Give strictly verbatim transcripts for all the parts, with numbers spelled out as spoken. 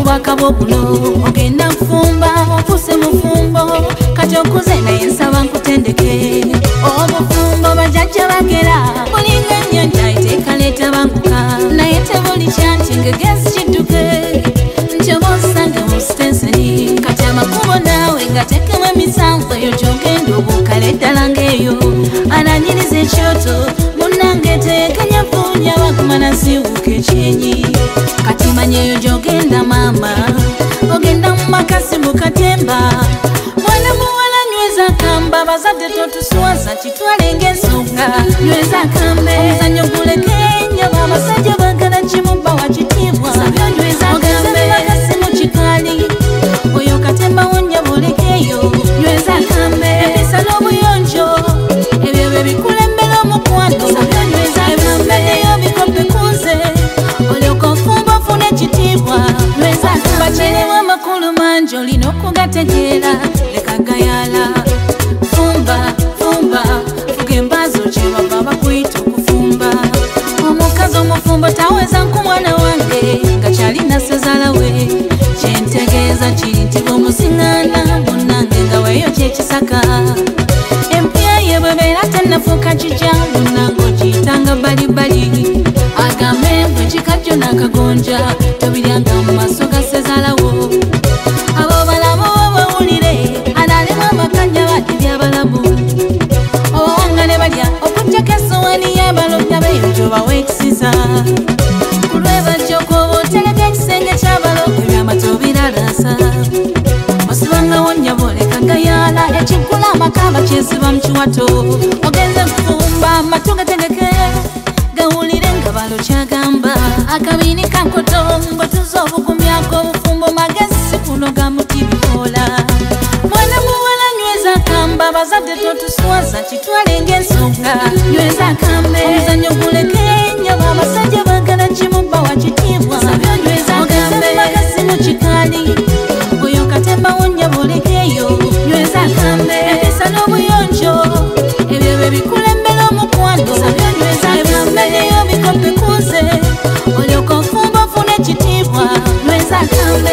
kwakabobulo ogenda kufumba ofuse mufumbo kati okuze naye nsaba nkutendeke obufumbo bajjajja bagera bulinga ennyanja eteekaleeta banguka naye tebuli kyanti ngegezi kidduke nkyobosanga mu sitenseni kati amakubo naawe ngatekemu emisanvu eyo gyogenda obukale ddala ng'eyo ananyiriza ekyoto munnange teekanya funya bakumana siwuka ekyenyi kati manya eyo gyogenda maama ogenda mu makasi mu katemba mwana muwala nyweza kamba bazadde totuswaza kitwale ng'ensonga nyweza kambe omuzannyo gulekenya babasajja bagala kimubba wa kitiibwa ogambe makasi mu kikaali oyo katemba wonya bolekeyo nyweza kambe empisa n'obuyonjo ebyo bye bikulembera omukwano ebambedeyo bikope kunze olyoka ofumba ofuna ekitiibwa nyweza bakirimu amakulu mangi olina okugategeera leka gayala fumba fumba fuga embaazo kye bava bakuyita okufumba omukazi omufumbo taweza nkumwana wange nga kyalina ssezaala we kyentegeeza kiri nti bw'omusiŋŋaana munnange nga weeyo kyekisaka empya ye bwebeera tennafuuka kijja munnange ogiyitanga balibali agambe bwe kikajjo n'akagonja tobiryanga mu maaso ga ssezaalawo abo balamu bawulire analemu amakanya badde byabalamu obawangale balya okujjako essowaani y'abalobya beeyo gyobawa ekisiza ku lwebajjokoba otereka ekisenge ky'abalo ebyamato biralasa osibangawo nnyabo leka gayala ekiggula amakaba kyesiba mu kiwato ogenze kufumba amatu gategeke gawulire nga balo kyagamba akabiini kankoto ngotuza obugumyako obufumbo magezi kunoga muti bikoola mwana muwala nyweza kamba bazadde totuswaza kitwale ng'ensonga nyweza kambe omuzannyo gulekenya babasajja bagala kimubba wa kitiibwa ogambe magezi mu kikaali oyo katemba wonya bolekeyo nyweza kambe empisa n'obuyonjo ebyo bye bikulembera omukwano ebambedeyo bikope kunze olyoka ofumba ofuna ekitiibwa nyweza kambe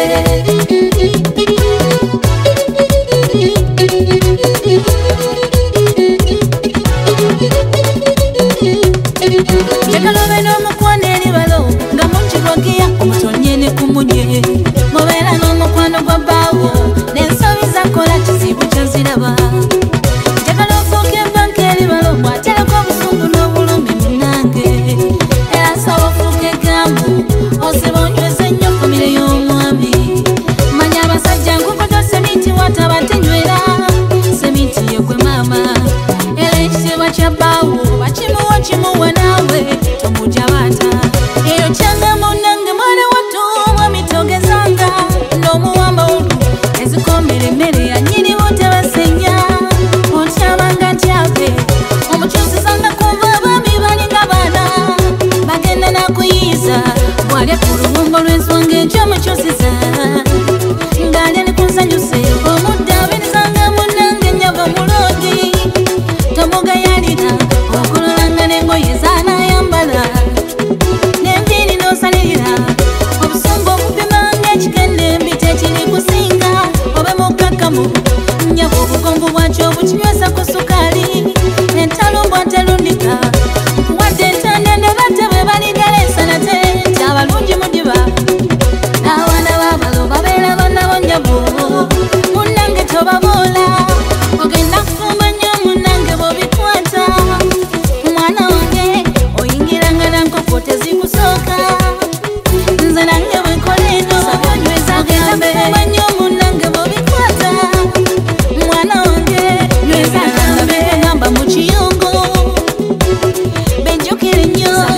tekalobe n'omukwano eri balo nga mukirwagiya omutonye ne kumunye mubeera n'omukwano gwa bbaawo n'ensobi zakola kizibu kyaziraba njagala ofuuka ebbanka eri balo bw'atereka obusungu n'obulumi munnange era nsaba ofuuka egambu osiba onyweza ennyo famire y'omwami manya abasajja nkukoto semiti wataba tenywera semiti yegwe maama era ekitiibwa kya bbaawo bakimuwa kimuwa naawe tomujabata eyo kyanga munnange mwana wattu omwami togezanga n'omuwamba olu ezikomera emmere yanyiniwo tebasenya otyabanga tyave omukyusizanga kuva abaami balinga baana bagenda nakuyiiza bw'alya ku lubumbo lw'ensonga ekyomukyusiza ng'alya ne kunsanyuse omuddaabiriza munnange nnyava mulungi tomugayalira okulolanga n'engoye zaanayambala n'enviiri n'osalirira obusungu okupima ng'ekikende mbite kiri kusinga obe mukkakkamu nnyava obugonvu bwakyo obukinywesa ku sukaali entalumbu atalundika wadde entandende batte bwe baligala ensanate nti abalungi mudiba n'abaana baabalo babeera bannabo nnyabo munnange tobaboola ogenda kufumba nnyo munnange bw'obikwata mwana wange oyingiranga nankoko tezikusooka nze nange bwenkola eno ogenda kufumba nnyo munnange bw'obikwata mwana wange nyweza kambe gamba mu kiyungu benjukire nnyo